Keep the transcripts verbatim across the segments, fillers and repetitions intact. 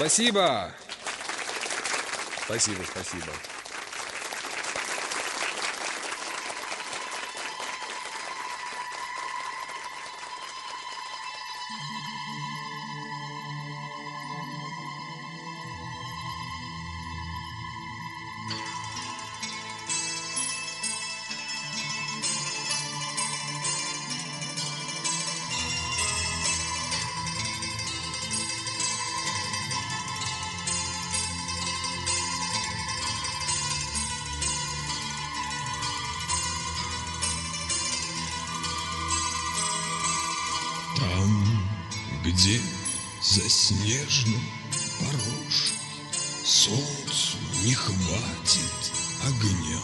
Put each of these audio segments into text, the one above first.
Спасибо. Спасибо, спасибо. Там, где заснеженным порожь, солнцу не хватит огня.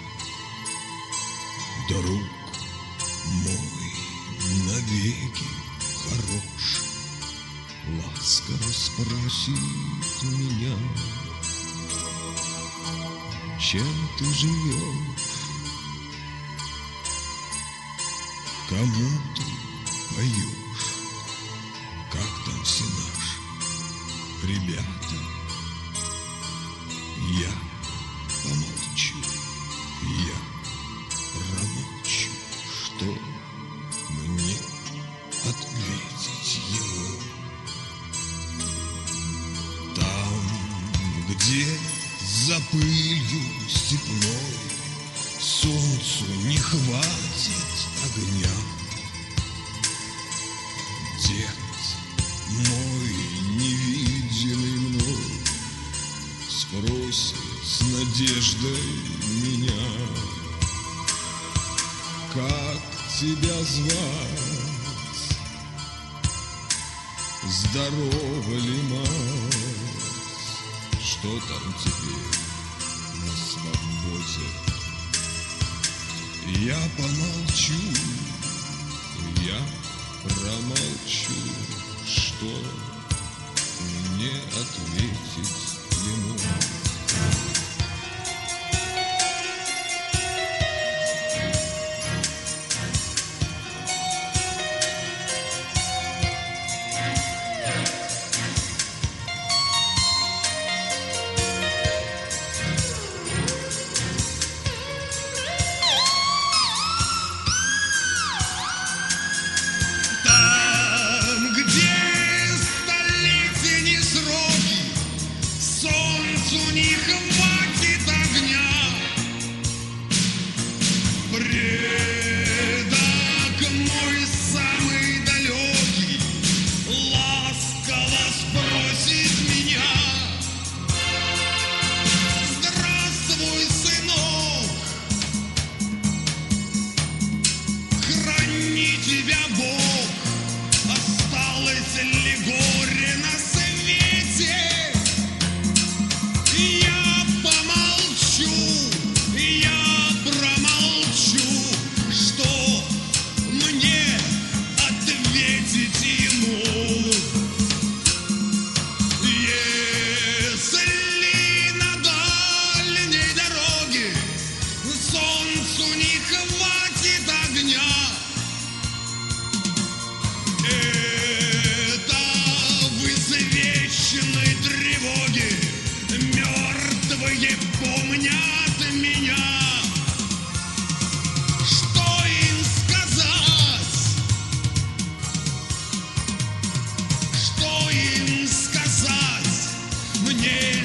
Друг мой навеки хорош, ласково спросит меня, чем ты живешь, кому ты поешь, как там все наши ребята. Я помолчу, я промолчу, что мне ответить ему. Там, где за пылью степной солнцу не хватит огня, дед мой невиденный мной спросит с надеждой меня, как тебя звать, здорова ли мать, что там теперь на свободе. Я помолчу, я промолчу, что мне ответить ему. Мне